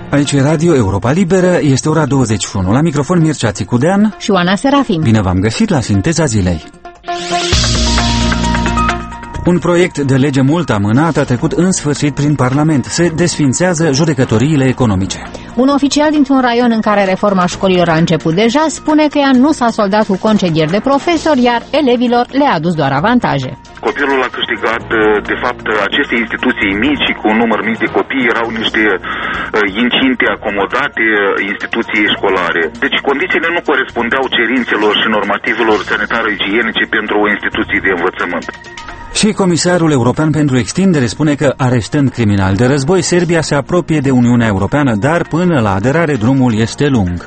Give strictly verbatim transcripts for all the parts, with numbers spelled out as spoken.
Aici e Radio Europa Liberă, este ora douăzeci și unu. La microfon Mircea Țicudean și Oana Serafim. Bine v-am găsit la Sinteza Zilei. Un proiect de lege mult amânat a trecut în sfârșit prin Parlament. Se desfințează judecătoriile economice. Un oficial dintr-un raion în care reforma școlilor a început deja spune că ea nu s-a soldat cu concedieri de profesori, iar elevilor le-a adus doar avantaje. Copilul a câștigat, de fapt, aceste instituții mici și cu un număr mic de copii erau niște incinte acomodate instituții școlare. Deci condițiile nu corespundeau cerințelor și normativelor sanitaro-igienice pentru o instituție de învățământ. Și Comisarul European pentru Extindere spune că, arestând criminali de război, Serbia se apropie de Uniunea Europeană, dar până la aderare drumul este lung.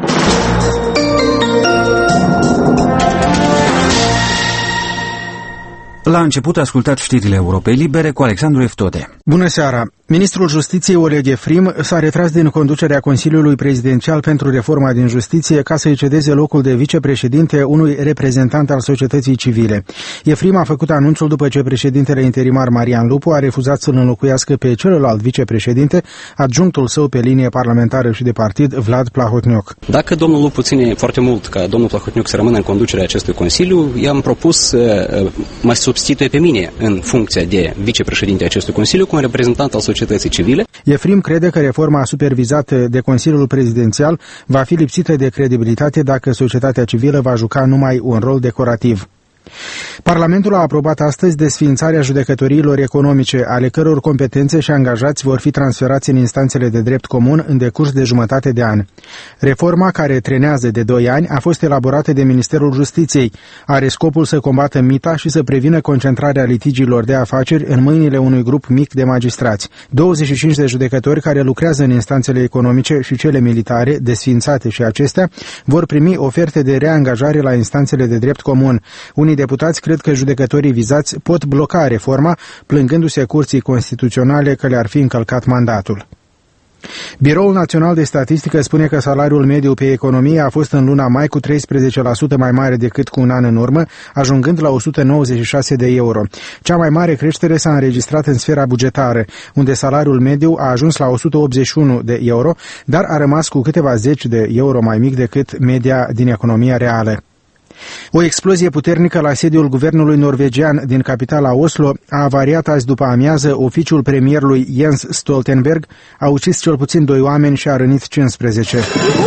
La început ascultat știrile Europei Libere cu Alexandru Eftode. Bună seara! Ministrul Justiției Oleg Efrim s-a retras din conducerea Consiliului Prezidențial pentru Reforma din Justiție ca să-i cedeze locul de vicepreședinte unui reprezentant al societății civile. Efrim a făcut anunțul după ce președintele interimar Marian Lupu a refuzat să-l înlocuiască pe celălalt vicepreședinte, adjunctul său pe linie parlamentară și de partid, Vlad Plahotniuc. Dacă domnul Lupu ține foarte mult ca domnul Plahotniuc să rămână în conducerea acestui Consiliu, i-am propus să mă substituie pe mine în funcția de vicepreședinte acestui Consiliu cu un reprezentant al societății civile. Efrim crede că reforma supervizată de Consiliul Prezidențial va fi lipsită de credibilitate dacă societatea civilă va juca numai un rol decorativ. Parlamentul a aprobat astăzi desființarea judecătoriilor economice, ale căror competențe și angajați vor fi transferați în instanțele de drept comun în decurs de jumătate de an. Reforma, care trenează de doi ani, a fost elaborată de Ministerul Justiției. Are scopul să combată mita și să prevină concentrarea litigiilor de afaceri în mâinile unui grup mic de magistrați. douăzeci și cinci de judecători care lucrează în instanțele economice și cele militare, desființate și acestea, vor primi oferte de reangajare la instanțele de drept comun. Unii deputați cred că judecătorii vizați pot bloca reforma, plângându-se Curții Constituționale că le-ar fi încălcat mandatul. Biroul Național de Statistică spune că salariul mediu pe economie a fost în luna mai cu treisprezece la sută mai mare decât cu un an în urmă, ajungând la o sută nouăzeci și șase de euro. Cea mai mare creștere s-a înregistrat în sfera bugetară, unde salariul mediu a ajuns la o sută optzeci și unu de euro, dar a rămas cu câteva zeci de euro mai mic decât media din economia reală. O explozie puternică la sediul guvernului norvegian din capitala Oslo a avariat azi după amiază. Oficiul premierului Jens Stoltenberg a ucis cel puțin doi oameni și a rănit cincisprezece.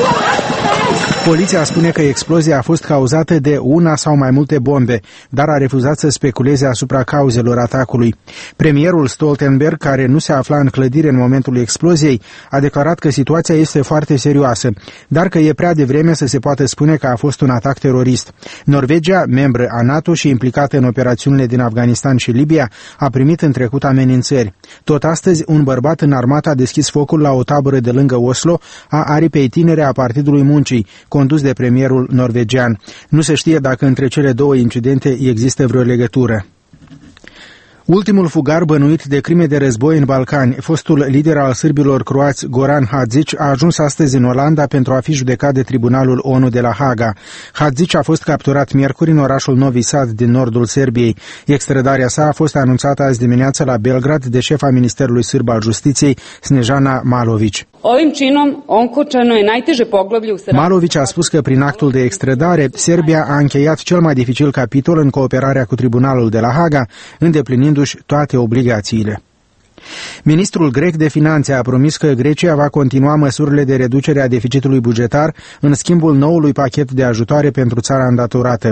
Poliția spune că explozia a fost cauzată de una sau mai multe bombe, dar a refuzat să speculeze asupra cauzelor atacului. Premierul Stoltenberg, care nu se afla în clădire în momentul exploziei, a declarat că situația este foarte serioasă, dar că e prea devreme să se poată spune că a fost un atac terorist. Norvegia, membră a NATO și implicată în operațiunile din Afganistan și Libia, a primit în trecut amenințări. Tot astăzi, un bărbat înarmat a deschis focul la o tabără de lângă Oslo a aripei tinere a Partidului Muncii, condus de premierul norvegian. Nu se știe dacă între cele două incidente există vreo legătură. Ultimul fugar bănuit de crime de război în Balcani, fostul lider al sârbilor croați Goran Hadžić, a ajuns astăzi în Olanda pentru a fi judecat de Tribunalul O N U de la Haga. Hadžić a fost capturat miercuri în orașul Novi Sad din nordul Serbiei. Extradarea sa a fost anunțată azi dimineață la Belgrad de șefa Ministerului Sârb al Justiției, Snežana Malović. Ovim činom okončano je najteže poglavlje u saradnji. Malović a spus că prin actul de extradare, Serbia a încheiat cel mai dificil capitol în cooperarea cu Tribunalul de la Haga, îndeplinindu-și toate obligațiile. Ministrul grec de Finanțe a promis că Grecia va continua măsurile de reducere a deficitului bugetar în schimbul noului pachet de ajutoare pentru țara îndatorată.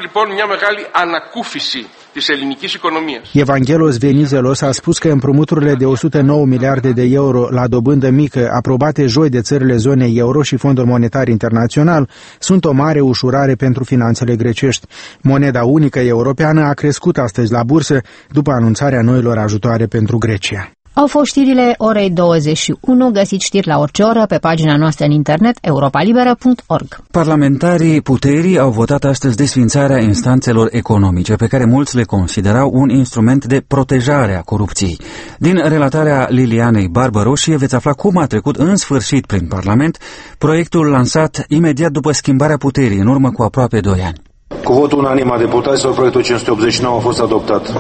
Evangelos Venizelos a spus că împrumuturile de o sută nouă miliarde de euro la dobândă mică, aprobate joi de țările zonei euro și Fondul Monetar Internațional, sunt o mare ușurare pentru finanțele grecești. Moneda unică europeană a crescut astăzi la bursă după anunțarea noilor ajutoare pentru Grecia. Au fost știrile orei douăzeci și unu, găsiți știri la orice oră pe pagina noastră în internet europa liberă punct org. Parlamentarii puterii au votat astăzi desființarea instanțelor economice, pe care mulți le considerau un instrument de protejare a corupției. Din relatarea Lilianei Barbăroșie veți afla cum a trecut în sfârșit prin Parlament proiectul lansat imediat după schimbarea puterii, în urmă cu aproape doi ani. Cu votul unanim a deputaților, proiectul cinci sute optzeci și nouă a fost adoptat.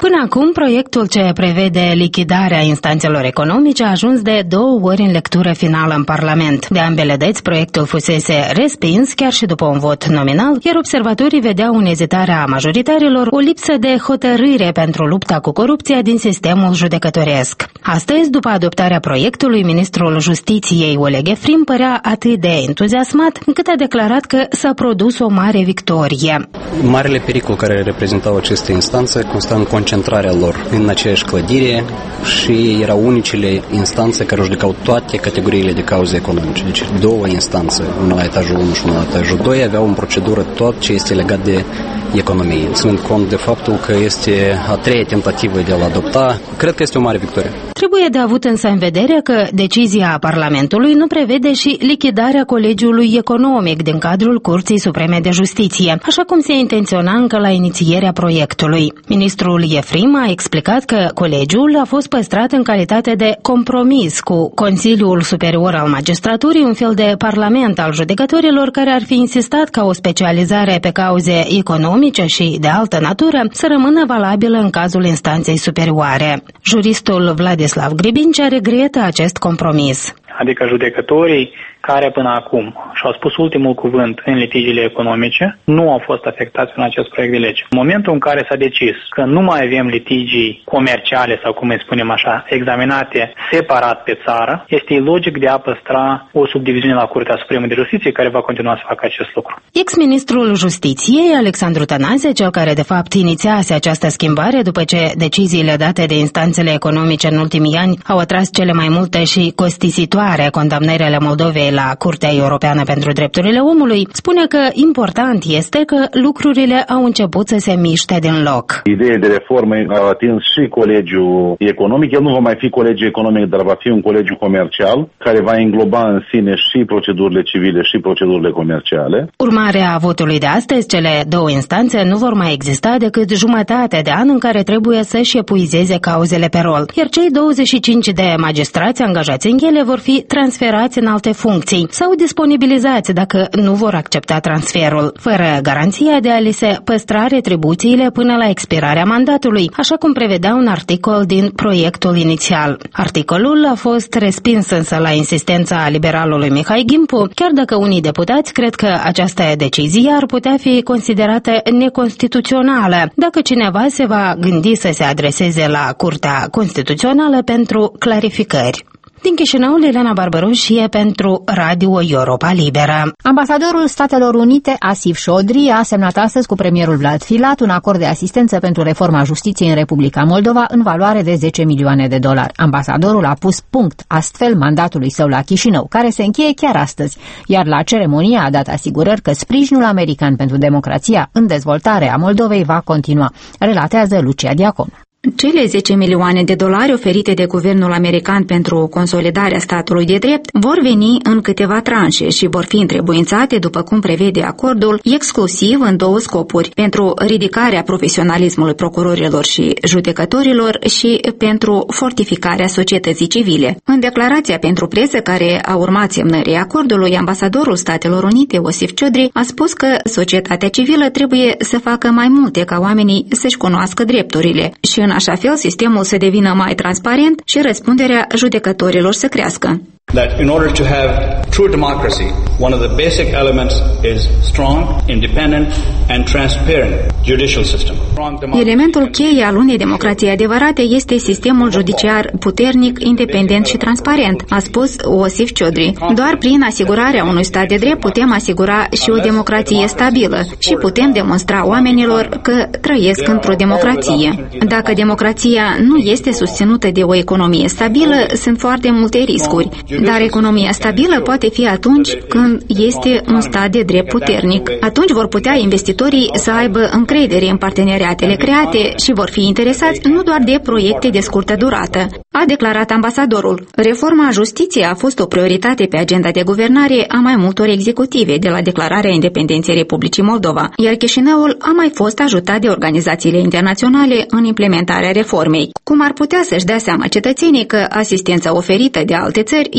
Până acum, proiectul ce prevede lichidarea instanțelor economice a ajuns de două ori în lectură finală în Parlament. De ambele dăți, proiectul fusese respins, chiar și după un vot nominal, iar observatorii vedeau în ezitarea majoritarilor o lipsă de hotărâre pentru lupta cu corupția din sistemul judecătoresc. Astăzi, după adoptarea proiectului, ministrul Justiției Oleg Efrim părea atât de entuziasmat încât a declarat că s-a produs o mare victorie. Marele pericol care reprezentau aceste instanțe consta în concentrarea lor în aceeași clădire și erau unicele instanțe care judecau toate categoriile de cauze economice. Deci două instanțe, una la etajul unu și una la etajul doi, aveau în procedură tot ce este legat de economie. Ținând cont de faptul că este a treia tentativă de a-l adopta, cred că este o mare victorie. Trebuie de avut însă în vedere că decizia Parlamentului nu prevede și lichidarea Colegiului Economic din cadrul Curții Supreme de Justiție, așa cum se intenționa încă la inițierea proiectului. Ministrul Efrim a explicat că colegiul a fost păstrat în calitate de compromis cu Consiliul Superior al Magistraturii, un fel de parlament al judecătorilor care ar fi insistat ca o specializare pe cauze economice și de altă natură să rămână valabilă în cazul instanței superioare. Juristul Vladislav Gribincea regretă acest compromis. Adică judecătorii care până acum și-au spus ultimul cuvânt în litigiile economice, nu au fost afectați în acest proiect de lege. În momentul în care s-a decis că nu mai avem litigii comerciale, sau cum îi spunem așa, examinate separat pe țară, este ilogic de a păstra o subdiviziune la Curtea Supremă de Justiție care va continua să facă acest lucru. Ex-ministrul Justiției, Alexandru Tănase, cel care de fapt inițiase această schimbare după ce deciziile date de instanțele economice în ultimii ani au atras cele mai multe și costisitoare condamnări ale Moldovei la Curtea Europeană pentru Drepturile Omului, spune că important este că lucrurile au început să se miște din loc. Ideea de reformă a atins și colegiul economic. El nu va mai fi colegiul economic, dar va fi un colegiu comercial care va îngloba în sine și procedurile civile și procedurile comerciale. Urmarea votului de astăzi, cele două instanțe nu vor mai exista decât jumătate de an în care trebuie să-și epuizeze cauzele pe rol, iar cei douăzeci și cinci de magistrați angajați în ele vor fi transferați în alte funcții sau disponibilizați dacă nu vor accepta transferul, fără garanția de a li se păstra retribuțiile până la expirarea mandatului, așa cum prevedea un articol din proiectul inițial. Articolul a fost respins însă la insistența liberalului Mihai Gimpu, chiar dacă unii deputați cred că această decizie ar putea fi considerată neconstituțională dacă cineva se va gândi să se adreseze la Curtea Constituțională pentru clarificări. Din Chișinău, Liliana Barbărușie pentru Radio Europa Liberă. Ambasadorul Statelor Unite, Asif Șodri, a semnat astăzi cu premierul Vlad Filat un acord de asistență pentru reforma justiției în Republica Moldova în valoare de zece milioane de dolari. Ambasadorul a pus punct astfel mandatului său la Chișinău, care se încheie chiar astăzi, iar la ceremonie a dat asigurări că sprijinul american pentru democrația în dezvoltare a Moldovei va continua, relatează Lucia Diacon. Cele zece milioane de dolari oferite de guvernul american pentru consolidarea statului de drept vor veni în câteva tranșe și vor fi întrebuințate, după cum prevede acordul, exclusiv în două scopuri: pentru ridicarea profesionalismului procurorilor și judecătorilor și pentru fortificarea societății civile. În declarația pentru presă care a urmat semnării acordului, ambasadorul Statelor Unite, Asif Șodri, a spus că societatea civilă trebuie să facă mai multe ca oamenii să-și cunoască drepturile și în așa fel sistemul să devină mai transparent și răspunderea judecătorilor să crească. That in order to have true democracy, one of the basic elements is strong, independent and transparent judicial system. Elementul cheie al unei democrații adevărate este sistemul judiciar puternic, independent și transparent, a spus Asif Șodri. Doar prin asigurarea unui stat de drept putem asigura și o democrație stabilă și putem demonstra oamenilor că trăiesc într-o democrație. Dacă democrația nu este susținută de o economie stabilă, sunt foarte multe riscuri. Dar economia stabilă poate fi atunci când este un stat de drept puternic. Atunci vor putea investitorii să aibă încredere în parteneriatele create și vor fi interesați nu doar de proiecte de scurtă durată, a declarat ambasadorul. Reforma justiției a fost o prioritate pe agenda de guvernare a mai multor executive de la declararea independenței Republicii Moldova, iar Chișinăul a mai fost ajutat de organizațiile internaționale în implementarea reformei. Cum ar putea să-și dea seama cetățenii că asistența oferită de alte țări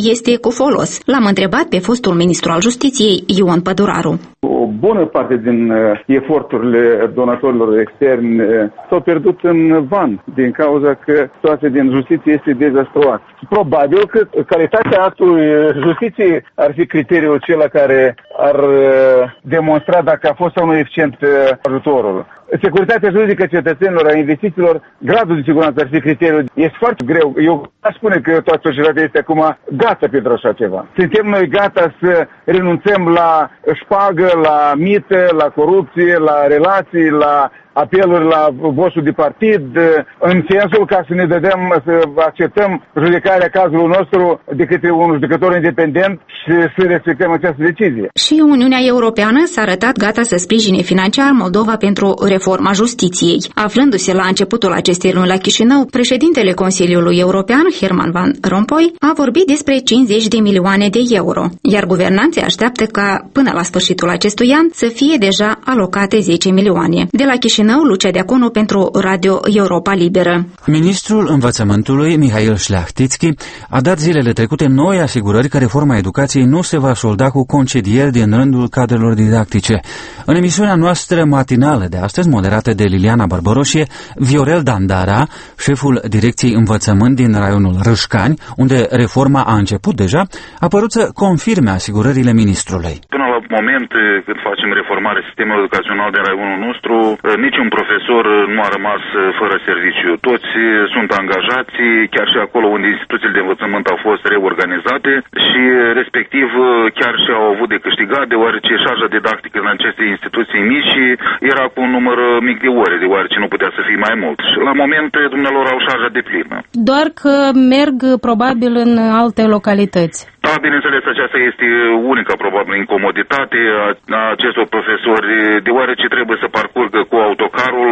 este cu folos. L-am întrebat pe fostul ministru al Justiției, Ion Păduraru. O bună parte din uh, eforturile donatorilor externi uh, s-au pierdut în van din cauza că situația din justiție este dezastruoasă. Probabil că calitatea actului justiției ar fi criteriul acela care ar uh, demonstra dacă a fost sau nu eficient uh, ajutorul. Securitatea juridică cetățenilor, a investițiilor, gradul de siguranță ar fi criteriul. Este foarte greu. Eu aș spune că toată societatea este acum gata pentru așa ceva. Suntem noi gata să renunțăm la șpagă, la mită, la corupție, la relații, la apeluri la voșul de partid, în sensul ca să ne dădem, să acceptăm judecarea cazului nostru de către un judecător independent și să respectăm această decizie. Și Uniunea Europeană s-a arătat gata să sprijine financiar Moldova pentru reforma justiției. Aflându-se la începutul acestei luni la Chișinău, președintele Consiliului European, Herman Van Rompuy, a vorbit despre cincizeci de milioane de euro, iar guvernanții așteaptă ca, până la sfârșitul acestui an, să fie deja alocate zece milioane. De la Chișinău, Lucia Deaconu pentru Radio Europa Liberă. Ministrul Învățământului, Mihail Șleachtitski, a dat zilele trecute noi asigurări că reforma educației nu se va solda cu concedieri din rândul cadrelor didactice. În emisiunea noastră matinală de astăzi, moderată de Liliana Barbăroșie, Viorel Dandara, șeful Direcției Învățământ din raionul Râșcani, unde reforma a început deja, a părut să confirme asigurările ministrului. Până la moment, când facem reformarea sistemului educațional de raionul nostru, niciun profesor nu a rămas fără serviciu. Toți sunt angajați, chiar și acolo unde instituțiile de învățământ au fost reorganizate și respectiv chiar și au avut de câștigat, deoarece șarja didactică în aceste instituții mici era cu un număr mic de ore, deoarece nu putea să fie mai mult. Și la moment, dumnealor au șarja de plină. Doar că merg probabil în alte localități. Da, bineînțeles, aceasta este unica, probabil, incomoditate a acestor profesori, deoarece trebuie să parcurgă cu autocarul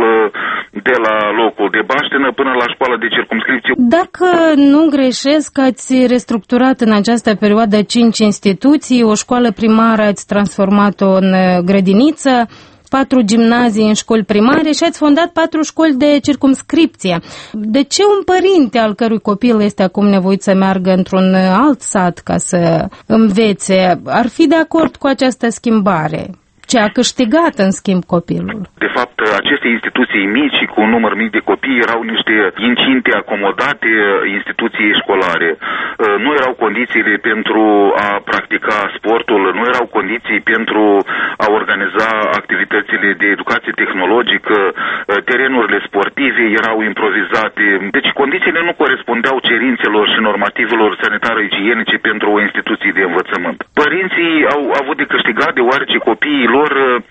de la locul de baștină până la școala de circumscripție. Dacă nu greșesc, ați restructurat în această perioadă cinci instituții, o școală primară ați transformat-o în grădiniță, patru gimnazii în școli primare și ați fondat patru școli de circumscripție. De ce un părinte al cărui copil este acum nevoit să meargă într-un alt sat ca să învețe ar fi de acord cu această schimbare? Ce a câștigat, în schimb, copilul? De fapt, aceste instituții mici cu un număr mic de copii erau niște incinte acomodate instituții școlare. Nu erau condițiile pentru a practica sportul, nu erau condiții pentru a organiza activitățile de educație tehnologică, terenurile sportive erau improvizate. Deci condițiile nu corespundeau cerințelor și normativelor sanitaro-igienice pentru o instituție de învățământ. Părinții au avut de câștigat deoarece copiii lor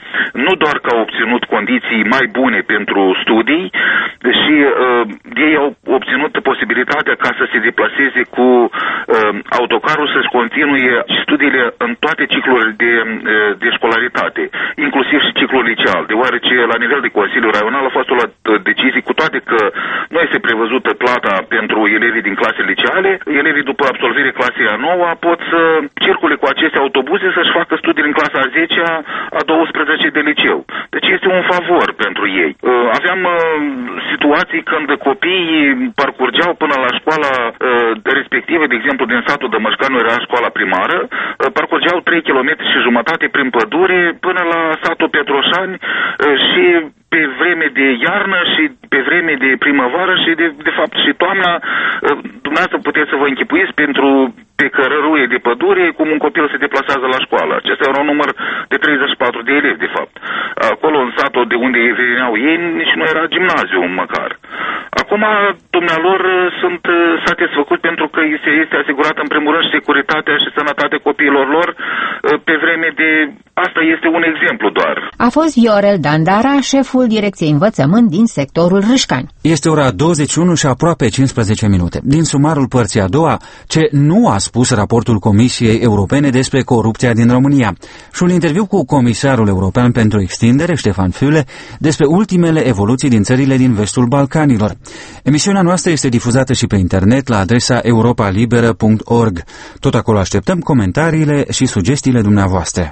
nu doar că au obținut condiții mai bune pentru studii, și uh, ei au obținut posibilitatea ca să se deplaseze cu uh, autocarul să-și continue studiile în toate ciclurile de, uh, de școlaritate, inclusiv și ciclul liceal, deoarece la nivel de Consiliu Raional a fost luat decizii, cu toate că nu este prevăzută plata pentru elevii din clase liceale, elevii după absolvirea clasei a noua pot să circule cu aceste autobuze să-și facă studii în clasa a zecea, a douăsprezece de liceu. Deci este un favor pentru ei. Aveam situații când copiii parcurgeau până la școala respectivă, de exemplu din satul Dămășcanu era școala primară, parcurgeau trei kilometri și jumătate prin pădure până la satul Petroșani și pe vreme de iarnă și pe vreme de primăvară și de, de fapt și toamna, dumneavoastră puteți să vă închipuiți pentru pe cărăruie de pădure cum un copil se deplasează la școală. Acesta era un număr de treizeci și patru de elevi, de fapt. Acolo, în satul de unde veneau ei, nici nu era gimnaziu măcar. Acum, dumnealor sunt satisfăcuți pentru că este, este asigurată în primul rând securitatea și sănătatea copiilor lor pe vreme de... Asta este un exemplu doar. A fost Viorel Dandara, șeful Direcției Învățământ din sectorul Râșcani. Este ora douăzeci și unu și aproape cincisprezece minute. Din sumarul părții a doua, ce nu a spus raportul Comisiei Europene despre corupția din România și un interviu cu Comisarul European pentru Extindere, Ștefan Füle, despre ultimele evoluții din țările din vestul Balcanilor. Emisiunea noastră este difuzată și pe internet la adresa europa liberă punct org. Tot acolo așteptăm comentariile și sugestiile dumneavoastră.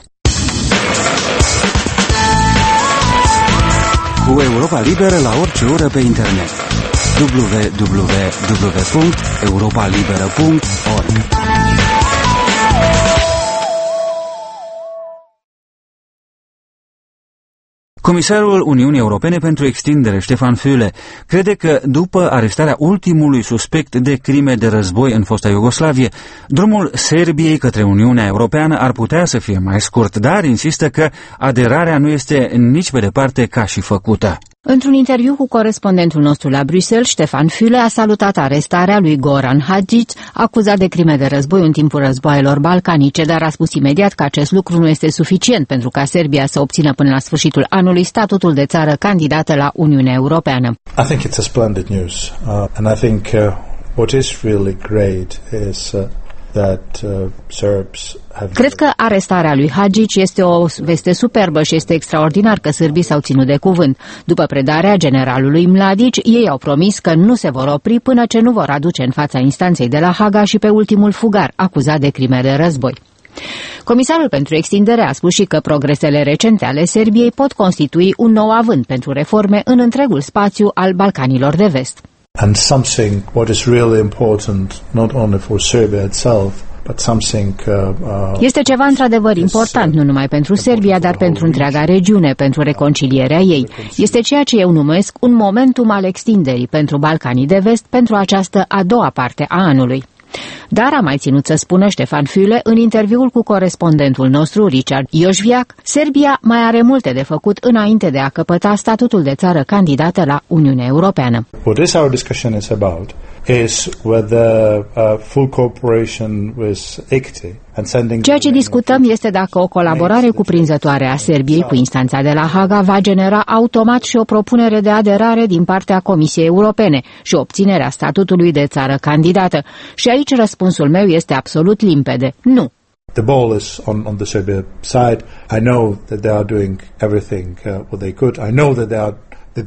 Cu Europa Liberă la orice oră pe internet. w w w punct europa liberă punct org Comisarul Uniunii Europene pentru Extindere, Stefan Füle, crede că după arestarea ultimului suspect de crime de război în fosta Iugoslavie, drumul Serbiei către Uniunea Europeană ar putea să fie mai scurt, dar insistă că aderarea nu este nici pe departe ca și făcută. Într-un interviu cu corespondentul nostru la Bruxelles, Stefan Füle a salutat arestarea lui Goran Hadžić, acuzat de crime de război în timpul războaielor balcanice, dar a spus imediat că acest lucru nu este suficient pentru ca Serbia să obțină până la sfârșitul anului statutul de țară candidată la Uniunea Europeană. I think it's a splendid news, uh, and I think uh, what is really great is uh, that uh, Serbs have... Cred că arestarea lui Hadžić este o veste superbă și este extraordinar că sârbii s-au ținut de cuvânt. După predarea generalului Mladić, ei au promis că nu se vor opri până ce nu vor aduce în fața instanței de la Haga și pe ultimul fugar acuzat de crime de război. Comisarul pentru extindere a spus și că progresele recente ale Serbiei pot constitui un nou avânt pentru reforme în întregul spațiu al Balcanilor de Vest. And something what is really important not only for Serbia itself, but something uh, uh, Este ceva într-adevăr important nu numai pentru Serbia, dar pentru întreaga regiune, pentru reconcilierea ei. Este ceea ce eu numesc un momentum al extinderii pentru Balcanii de Vest pentru această a doua parte a anului. Dar a mai ținut să spună Stefan Füle în interviul cu corespondentul nostru Richard Joșviac, Serbia mai are multe de făcut înainte de a căpăta statutul de țară candidată la Uniunea Europeană. What this our discussion is about is whether uh, full cooperation with I C T I and sending. Ceea ce discutăm este dacă o colaborare cuprinzătoare a Serbiei cu instanța de la Haga va genera automat și o propunere de aderare din partea Comisiei Europene și obținerea statutului de țară candidată. Și aici răspunsul meu este absolut limpede. Nu. The ball is on, on the Serbia side. I know that they are doing everything uh, what they could. I know that they are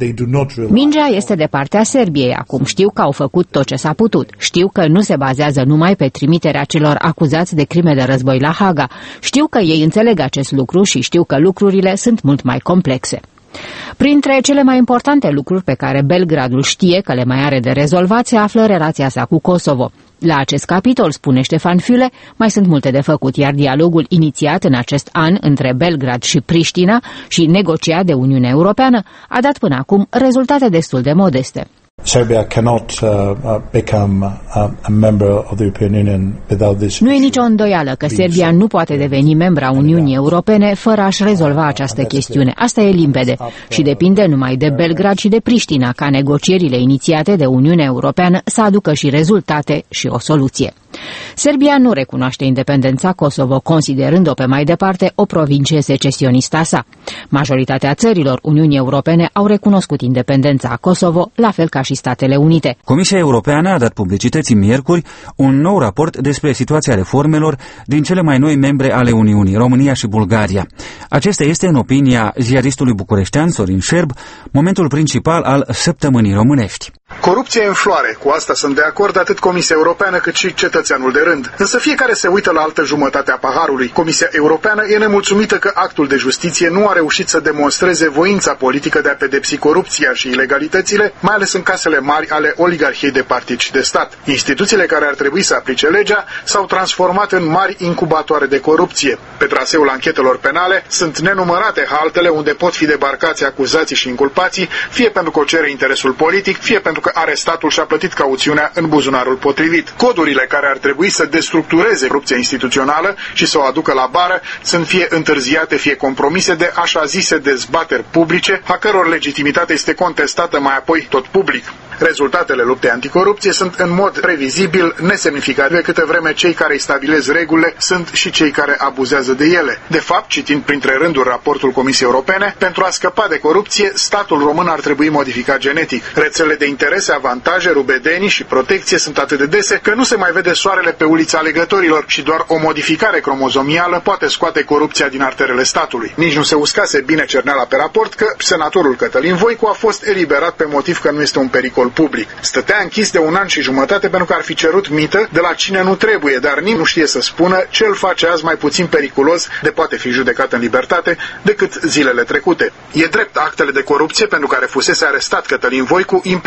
Mingea este de partea Serbiei acum. Știu că au făcut tot ce s-a putut. Știu că nu se bazează numai pe trimiterea celor acuzați de crime de război la Haga. Știu că ei înțeleg acest lucru și știu că lucrurile sunt mult mai complexe. Printre cele mai importante lucruri pe care Belgradul știe că le mai are de rezolvat se află relația sa cu Kosovo. La acest capitol, spune Stefan Füle, mai sunt multe de făcut, iar dialogul inițiat în acest an între Belgrad și Priștina și negociat de Uniunea Europeană a dat până acum rezultate destul de modeste. Serbia cannot uh, become uh, a member of the European Union without this. Nu e nicio îndoială că Serbia nu poate deveni membra Uniunii Europene fără a-și rezolva această chestiune. Asta e limpede și depinde numai de Belgrad și de Priștina ca negocierile inițiate de Uniunea Europeană să aducă și rezultate și o soluție. Serbia nu recunoaște independența Kosovo, considerând-o pe mai departe o provincie secesionistă a sa. Majoritatea țărilor Uniunii Europene au recunoscut independența Kosovo, la fel ca și Statele Unite. Comisia Europeană a dat publicității miercuri un nou raport despre situația reformelor din cele mai noi membre ale Uniunii, România și Bulgaria. Acesta este, în opinia ziaristului bucureștean Sorin Șerb, momentul principal al săptămânii românești. Corupția e în floare, cu asta sunt de acord atât Comisia Europeană cât și cetățeanul de rând. Însă fiecare se uită la altă jumătate a paharului. Comisia Europeană e nemulțumită că actul de justiție nu a reușit să demonstreze voința politică de a pedepsi corupția și ilegalitățile, mai ales în casele mari ale oligarhiei de partid și de stat. Instituțiile care ar trebui să aplice legea s-au transformat în mari incubatoare de corupție. Pe traseul anchetelor penale sunt nenumărate haltele unde pot fi debarcați acuzații și inculpații, fie pentru că o cere interesul politic, fie pentru că arestatul și-a plătit cauțiunea în buzunarul potrivit. Codurile care ar trebui să destructureze corupția instituțională și să o aducă la bară sunt fie întârziate, fie compromise de așa zise dezbateri publice, a căror legitimitate este contestată mai apoi tot public. Rezultatele luptei anticorupție sunt în mod previzibil nesemnificative, câte vreme cei care îi stabilesc regulile sunt și cei care abuzează de ele. De fapt, citind printre rânduri raportul Comisiei Europene, pentru a scăpa de corupție, statul român ar trebui modificat genetic. Rețele de interese, avantaje, rubedenii și protecție sunt atât de dese că nu se mai vede soarele pe ulița alegătorilor și doar o modificare cromozomială poate scoate corupția din arterele statului. Nici nu se uscase bine cerneala pe raport că senatorul Cătălin Voicu a fost eliberat pe motiv că nu este un pericol public. Stătea închis de un an și jumătate pentru că ar fi cerut mită de la cine nu trebuie, dar nimeni nu știe să spună ce îl face azi mai puțin periculos de poate fi judecat în libertate decât zilele trecute. E drept, actele de corupție pentru care fusese arestat Cătălin Voicu implicau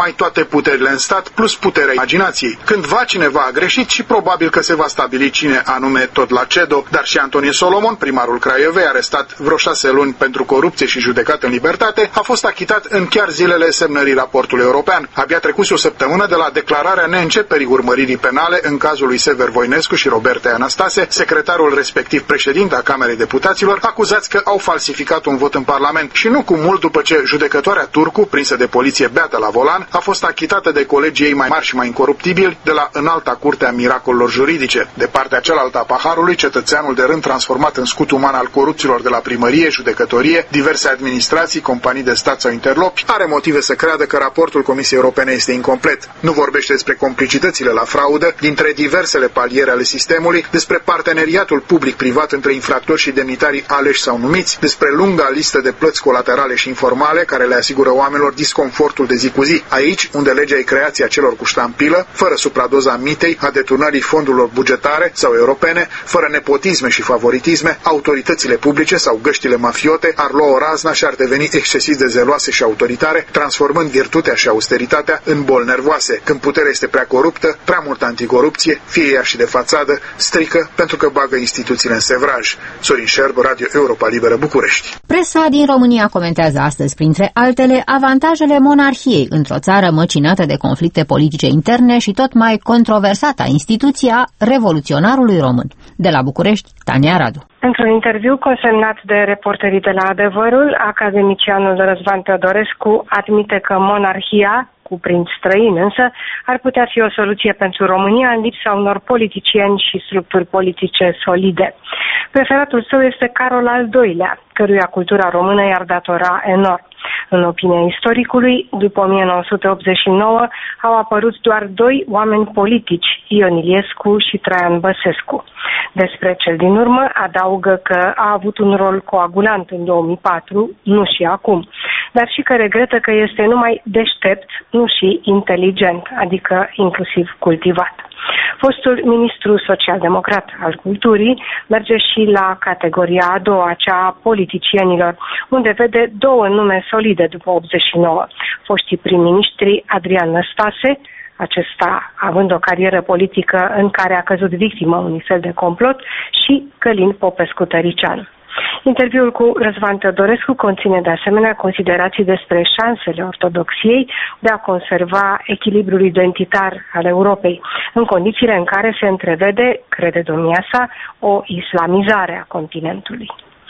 mai toate puterile în stat, plus puterea imaginației. Cândva cineva a greșit și probabil că se va stabili cine anume tot la CEDO, dar și Antonie Solomon, primarul Craiovei, arestat vreo șase luni pentru corupție și judecat în libertate, a fost achitat în chiar zilele semnării raportului european. Abia trecuse o săptămână de la declararea neînceperii urmăririi penale în cazul lui Sever Voinescu și Roberta Anastase, secretarul respectiv președinte a Camerei Deputaților, acuzați că au falsificat un vot în Parlament și nu cu mult după ce judecătoarea Turcu, prinsă de poliție beată la volan, a fost achitată de colegii ei mai mari și mai incoruptibili de la Înalta Curte a Miracolelor Juridice. De partea cealaltă a paharului, cetățeanul de rând transformat în scut uman al corupților de la primărie, judecătorie, diverse administrații, companii de stat sau interlopi, are motive să creadă că raportul Comisiei Europene este incomplet. Nu vorbește despre complicitățile la fraudă dintre diversele paliere ale sistemului, despre parteneriatul public-privat între infractori și demnitarii aleși sau numiți, despre lunga listă de plăți colaterale și informale care le asigură oamenilor disconfortul de zi cu zi. Aici, unde legea e creația celor cu ștampilă, fără supradoza mitei, a deturnării fondurilor bugetare sau europene, fără nepotisme și favoritisme, autoritățile publice sau găștile mafiote ar lua o razna și ar deveni excesiv de zeloase și autoritare, transformând virtutea și austeritatea în boli nervoase. Când puterea este prea coruptă, prea multă anticorupție, fie ea și de fațadă, strică pentru că bagă instituțiile în sevraj. Sorin Șerb, Radio Europa Liberă, București. Presa din România comentează astăzi, printre altele, avantajele monarhiei într-o țară măcinată de conflicte politice interne și tot mai controversata instituția revoluționarului român. De la București, Tania Radu. Într-un interviu consemnat de reporterii de la Adevărul, academicianul Răzvan Teodorescu admite că monarhia, cu prinț străin însă, ar putea fi o soluție pentru România în lipsa unor politicieni și structuri politice solide. Preferatul său este Carol al doilea, căruia cultura română i-ar datora enorm. În opinia istoricului, după o mie nouă sute optzeci și nouă au apărut doar doi oameni politici, Ion Iliescu și Traian Băsescu. Despre cel din urmă adaugă că a avut un rol coagulant în două mii patru, nu și acum, dar și că regretă că este numai deștept, nu și inteligent, adică inclusiv cultivat. Fostul ministru social-democrat al culturii merge și la categoria a doua, cea a politicienilor, unde vede două nume solide după optzeci și nouă. Foștii prim-ministri Adrian Năstase, acesta având o carieră politică în care a căzut victimă unui fel de complot, și Călin Popescu-Tăricianu. Interviul cu Răzvan Teodorescu conține de asemenea considerații despre șansele ortodoxiei de a conserva echilibrul identitar al Europei, în condițiile în care se întrevede, crede domnia sa, o islamizare a continentului.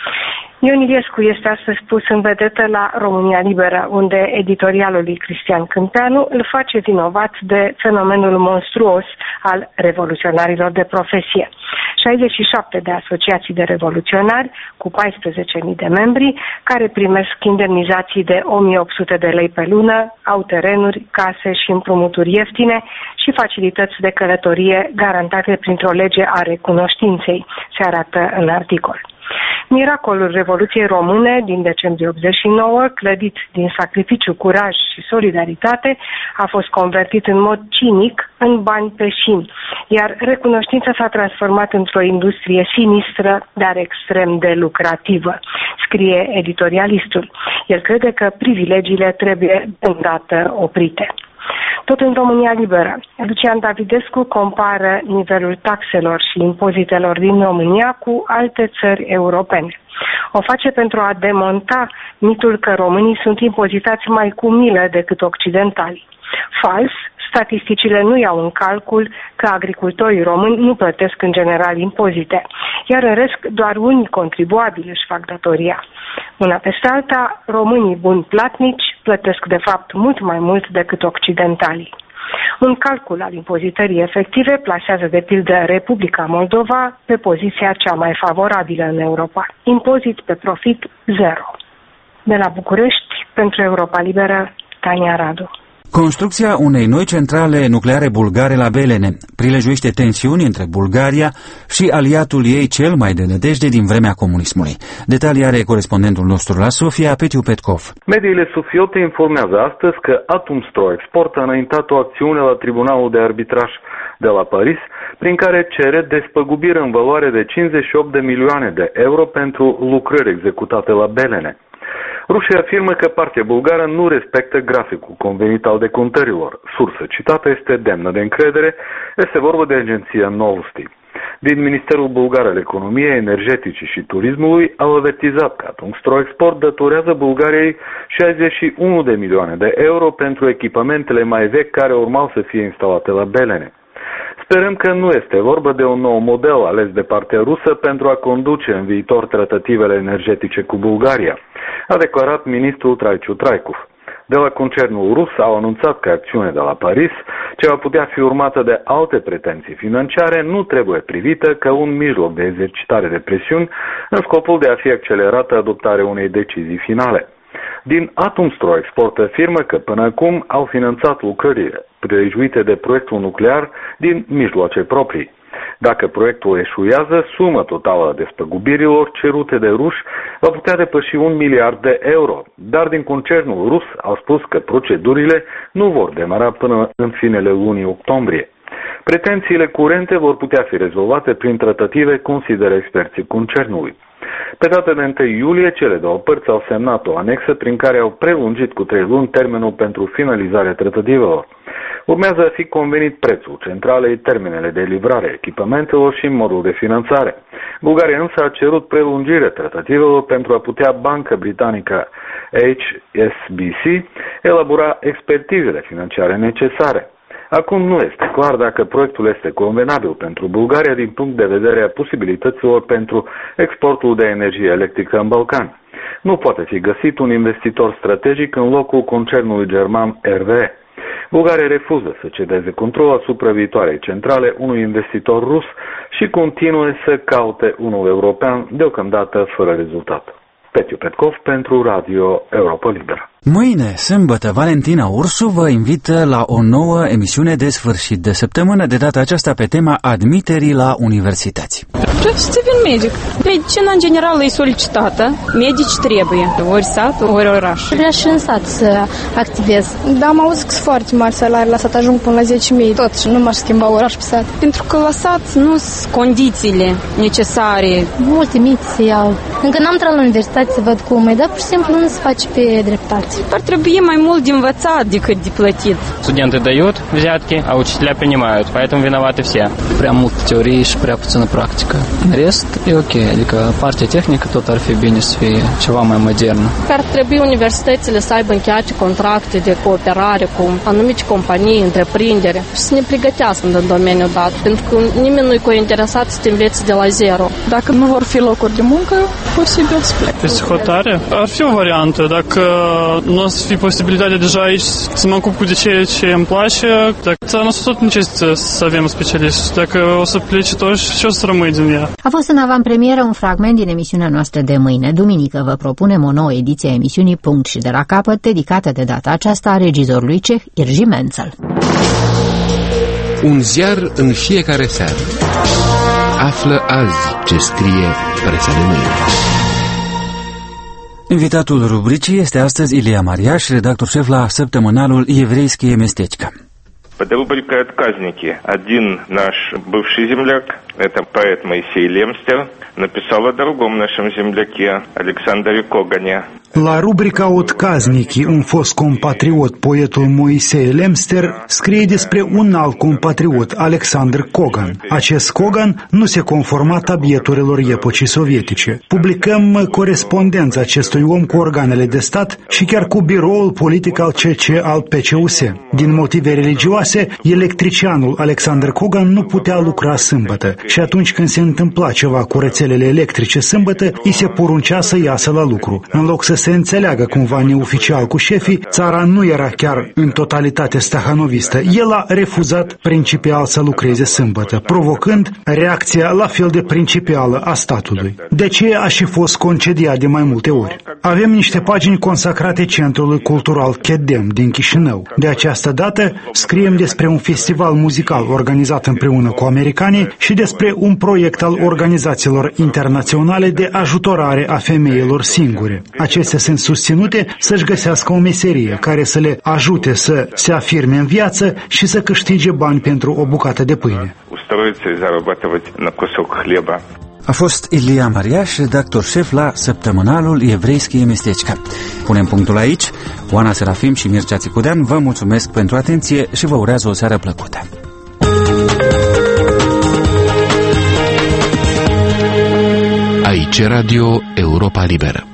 Ion Iliescu este astăzi pus în vedetă la România Liberă, unde editorialul lui Cristian Câmpeanu îl face vinovat de fenomenul monstruos al revoluționarilor de profesie. șaizeci și șapte de asociații de revoluționari cu paisprezece mii de membri care primesc indemnizații de o mie opt sute de lei pe lună, au terenuri, case și împrumuturi ieftine și facilități de călătorie garantate printr-o lege a recunoștinței, se arată în articol. Miracolul Revoluției Române din decembrie optzeci și nouă, clădit din sacrificiu, curaj și solidaritate, a fost convertit în mod cinic în bani peșini, iar recunoștința s-a transformat într-o industrie sinistră, dar extrem de lucrativă, scrie editorialistul. El crede că privilegiile trebuie îndată oprite. Tot în România Liberă, Lucian Davidescu compară nivelul taxelor și impozitelor din România cu alte țări europene. O face pentru a demonta mitul că românii sunt impozitați mai cu milă decât occidentalii. Fals, statisticile nu iau în calcul că agricultorii români nu plătesc în general impozite, iar în rest doar unii contribuabili își fac datoria. Una peste alta, românii buni platnici plătesc de fapt mult mai mult decât occidentalii. Un calcul al impozitării efective plasează de pildă Republica Moldova pe poziția cea mai favorabilă în Europa. Impozit pe profit zero. De la București, pentru Europa Liberă, Tania Radu. Construcția unei noi centrale nucleare bulgare la Belene prilejuiește tensiuni între Bulgaria și aliatul ei cel mai de nădejde din vremea comunismului. Detalii are corespondentul nostru la Sofia, Petiu Petkov. Mediile sofiote informează astăzi că Atomstro Export a înaintat o acțiune la Tribunalul de Arbitraj de la Paris, prin care cere despăgubire în valoare de cincizeci și opt de milioane de euro pentru lucrări executate la Belene. Rușii afirmă că partea bulgară nu respectă graficul convenit al decontărilor. Sursă citată este demnă de încredere, este vorba de agenția Novosti. Din Ministerul Bulgar al Economiei, Energeticii și Turismului au avertizat că Atomstroexport datorează Bulgariei șaizeci și unu de milioane de euro pentru echipamentele mai vechi care urmau să fie instalate la Belene. Sperăm că nu este vorba de un nou model ales de partea rusă pentru a conduce în viitor tratativele energetice cu Bulgaria, a declarat ministrul Traičiu Trajkov. De la concernul rus au anunțat că acțiunea de la Paris, ce va putea fi urmată de alte pretenții financiare, nu trebuie privită ca un mijloc de exercitare de presiuni în scopul de a fi accelerată adoptarea unei decizii finale. Din Atomstroexport afirmă că până acum au finanțat lucrările prejuite de proiectul nuclear din mijloace proprii. Dacă proiectul eșuează, suma totală a despăgubirilor cerute de ruși va putea depăși un miliard de euro, dar din concernul rus au spus că procedurile nu vor demara până în finele lunii octombrie. Pretențiile curente vor putea fi rezolvate prin tratative, consideră experții concernului. Pe data de întâi iulie, cele două părți au semnat o anexă prin care au prelungit cu trei luni termenul pentru finalizarea tratativelor. Urmează a fi convenit prețul, centralei, termenele de livrare a echipamentelor și modul de finanțare. Bulgaria însă a cerut prelungirea tratativelor pentru a putea banca britanică H S B C elabora expertizele financiare necesare. Acum nu este clar dacă proiectul este convenabil pentru Bulgaria din punct de vedere a posibilităților pentru exportul de energie electrică în Balcani. Nu poate fi găsit un investitor strategic în locul concernului german R W E. Bulgaria refuză să cedeze control asupra viitoarei centrale unui investitor rus și continuă să caute unul european, deocamdată fără rezultat. Petiu Petkov pentru Radio Europa Liberă. Mâine, sâmbătă, Valentina Ursu vă invită la o nouă emisiune de sfârșit de săptămână, de data aceasta pe tema admiterii la universități. Vreau să devin medic. Medicina, în general, e solicitată. Medici trebuie. Ori sat, ori oraș. Vreau și în sat să activez. Da, am auzit că sunt foarte mari salarii. La sat ajung până la zece mii. Tot și nu m-aș schimba oraș pe sat. Pentru că la sat nu sunt condițiile necesare. Multe mici se iau. Încă n-am intrat la universitate să văd cum e, dar pur și simplu nu se face pe dreptate. Ar trebui mai mult de învățat decât de plătit. Студенты дают взятки, а учителя принимают, поэтому виноваты все. Prea mult teorie și prea puțină practică. În rest, e ok, adică partea tehnică tot ar fi bine să fie ceva mai modernă. Ar trebui universitățile să aibă încheiate contracte de cooperare cu anumite companii, întreprinderi și să ne pregătească în domeniul dat, pentru că nimeni nu-i interesat să te înveți de la zero. Dacă nu vor fi locuri de muncă, posibil să plec. Psihotare? Ar fi o variantă, dacă nu o să fie posibilitatea deja aici să mă ocup cu de ceea ce îmi place, dacă țara noastră tot necesită să avem specialiști, dacă o să plece toți, ce o să rămâi din ea? A fost în avantpremieră un fragment din emisiunea noastră de mâine. Duminică vă propunem o nouă ediție a emisiunii Punct și de la capăt, dedicată de data aceasta regizorului ceh Irji Menzel. Un ziar în fiecare seară. Află azi ce scrie presa de mâine. Invitatul rubricii este astăzi Ilia Mariaș, redactor șef la săptămânalul Еврейские местечко. Под рубрикой «Отказники» один наш бывший земляк, это поэт Моисей Лемстер, написал о другом нашем земляке Александре Когане. La rubrica Otcazniki, un fost compatriot, poetul Moisei Lemster, scrie despre un alt compatriot, Alexander Kogan. Acest Kogan nu se conforma tabieturilor epocii sovietice. Publicăm corespondența acestui om cu organele de stat și chiar cu biroul politic al C C al P C U S. Din motive religioase, electricianul Alexander Kogan nu putea lucra sâmbătă și atunci când se întâmpla ceva cu rețelele electrice sâmbătă, îi se poruncea să iasă la lucru. În loc să se înțeleagă cumva neoficial cu șefii, țara nu era chiar în totalitate stahanovistă. El a refuzat principial să lucreze sâmbătă, provocând reacția la fel de principială a statului. De ce a și fost concediat de mai multe ori? Avem niște pagini consacrate Centrului Cultural Chedem din Chișinău. De această dată scriem despre un festival muzical organizat împreună cu americanii și despre un proiect al organizațiilor internaționale de ajutorare a femeilor singure. Acestea sunt susținute să-și găsească o meserie care să le ajute să se afirme în viață și să câștige bani pentru o bucată de pâine. A fost Ilia Mariaș, redactor șef la săptămânalul Evreiskije Mestečka. Punem punctul aici. Oana Serafim și Mircea Țicudean vă mulțumesc pentru atenție și vă urează o seară plăcută. Aici Radio Europa Liberă.